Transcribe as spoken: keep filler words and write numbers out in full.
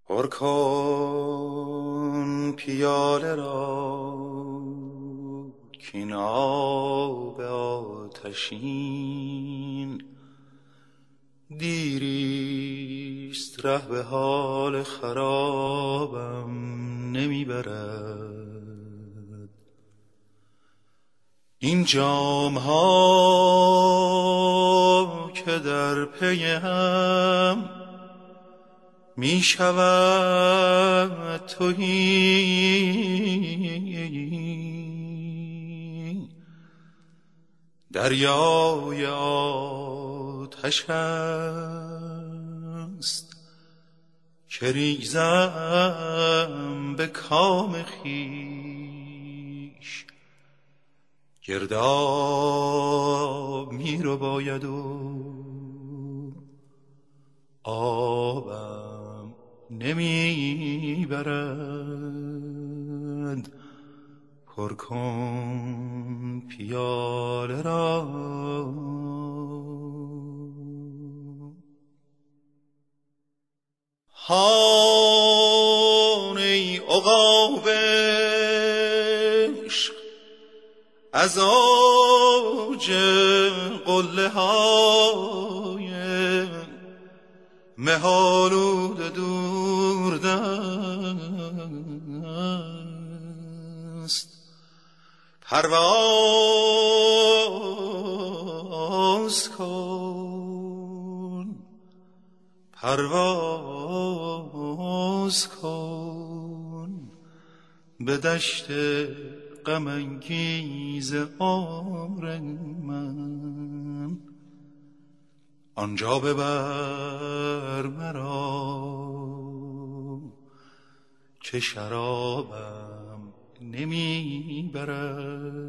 پر کن پیاله را کاین آب آتشین دیریست ره به حال خرابم نمیبرد. این جام ها که در پی هم می شود تهی، دریای آتش است که ریزم به کام خویش. گرداب می رو باید و آبم نمی برد. پر کن پیاله را هان ای عقاب عشق از اوج قله های مه آلوده دوردست. پرواز کن پرواز کن به دشت غم انگیز عمر من. آنجا ببر مرا که شرابم نمی برد.